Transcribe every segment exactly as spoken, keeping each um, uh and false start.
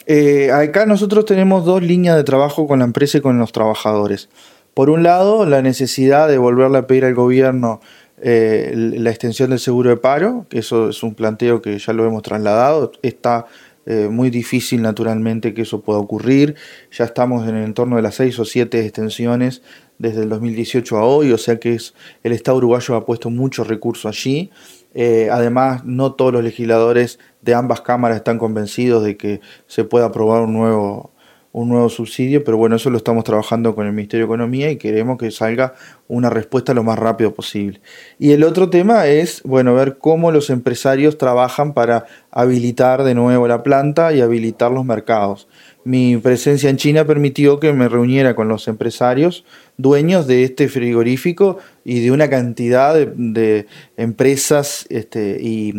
Eh, acá nosotros tenemos dos líneas de trabajo con la empresa y con los trabajadores. Por un lado, la necesidad de volverle a pedir al gobierno eh, la extensión del seguro de paro, que eso es un planteo que ya lo hemos trasladado. Está eh, muy difícil, naturalmente, que eso pueda ocurrir. Ya estamos en el entorno de las seis o siete extensiones desde el dos mil dieciocho a hoy, o sea que es, el Estado uruguayo ha puesto muchos recursos allí. Eh, además, no todos los legisladores de ambas cámaras están convencidos de que se pueda aprobar un nuevo, un nuevo subsidio, pero bueno, eso lo estamos trabajando con el Ministerio de Economía y queremos que salga una respuesta lo más rápido posible. Y el otro tema es, bueno, ver cómo los empresarios trabajan para habilitar de nuevo la planta y habilitar los mercados. Mi presencia en China permitió que me reuniera con los empresarios dueños de este frigorífico y de una cantidad de, de empresas este, y,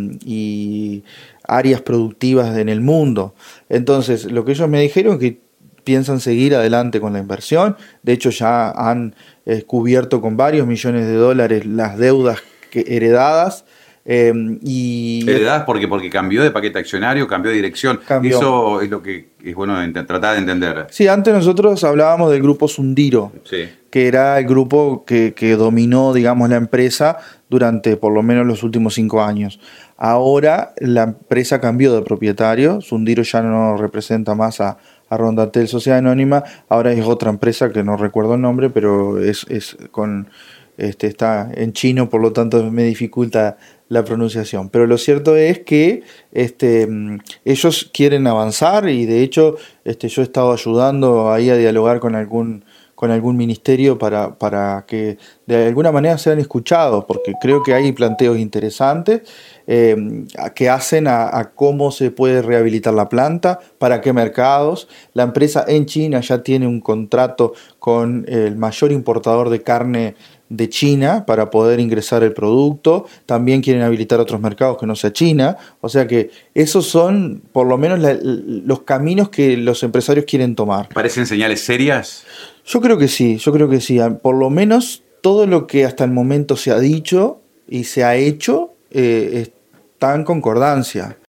y áreas productivas en el mundo. Entonces, lo que ellos me dijeron es que piensan seguir adelante con la inversión. De hecho, ya han eh, cubierto con varios millones de dólares las deudas que, heredadas. Eh, y Heredadas porque, porque cambió de paquete accionario, cambió de dirección. Cambió. Eso es lo que es bueno ent- tratar de entender. Sí, antes nosotros hablábamos del grupo Sundiro, Sí. que era el grupo que, que dominó, digamos, la empresa durante por lo menos los últimos cinco años. Ahora la empresa cambió de propietario, Sundiro ya no representa más a, a Rondatel Sociedad Anónima, ahora es otra empresa que no recuerdo el nombre, pero es, es con este está en chino, por lo tanto me dificulta la pronunciación. Pero lo cierto es que este, ellos quieren avanzar y de hecho este, yo he estado ayudando ahí a dialogar con algún con algún ministerio para, para que de alguna manera sean escuchados, porque creo que hay planteos interesantes eh, que hacen a, a cómo se puede rehabilitar la planta, para qué mercados. La empresa en China ya tiene un contrato con el mayor importador de carne de China para poder ingresar el producto. También quieren habilitar otros mercados que no sea China. O sea que esos son por lo menos la, los caminos que los empresarios quieren tomar. ¿Parecen señales serias? Yo creo que sí, yo creo que sí. Por lo menos todo lo que hasta el momento se ha dicho y se ha hecho eh, está en concordancia.